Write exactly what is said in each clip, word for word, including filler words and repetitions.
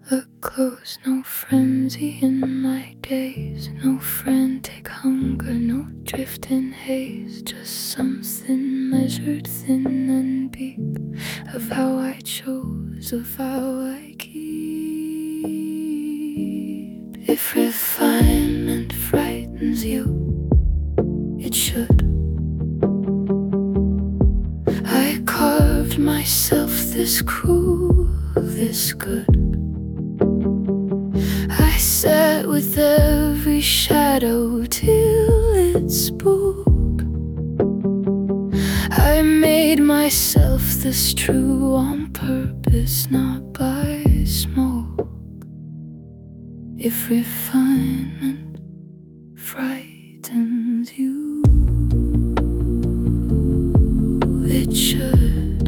A close, no frenzy in my days, no frantic hunger, no drifting haze, just something measured, thin and deep, of how I chose, of how I keep. If refinement frightens you, it should. I carved myself this cruel, this good. I sat with every shadow till it spoke. I made myself this true on purpose, not by smoke. If refinement frightens you, it should.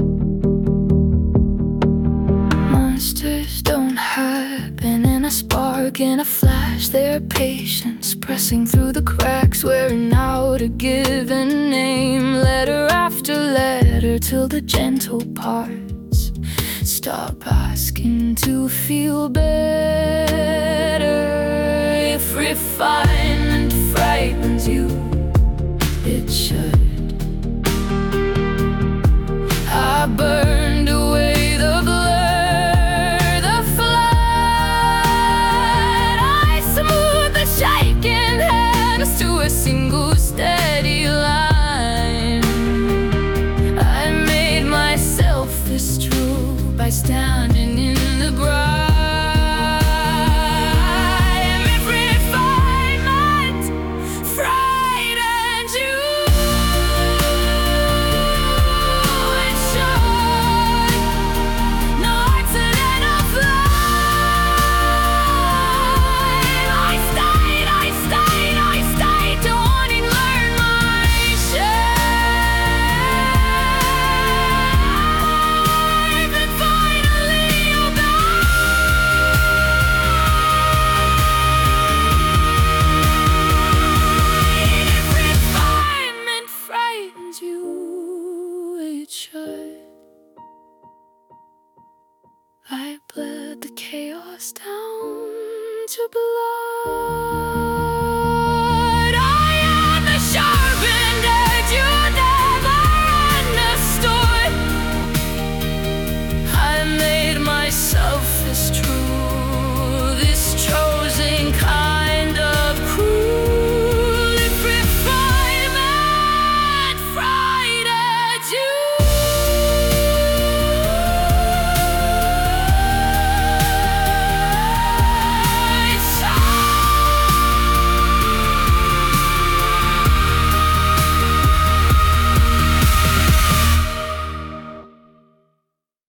Monsters don't happen in a spark, in a flash. Their patience pressing through the cracks, wearing out a given name, letter after letter, till the gentle parts stop asking to feel better. If refinement frightens you, it should. I burned away the blur, the flood. I smoothed the shaking hands to a single steady line. I made myself this true by standing in the brine. And if refinement frightens you, it should. No accidental flight. I stayed, I stayed, I stayed to want and learn my shape, and finally obey. If refinement frightens you, it should. I bled the chaos down to blood. I am the sharpened edge you never understood. I made myself as true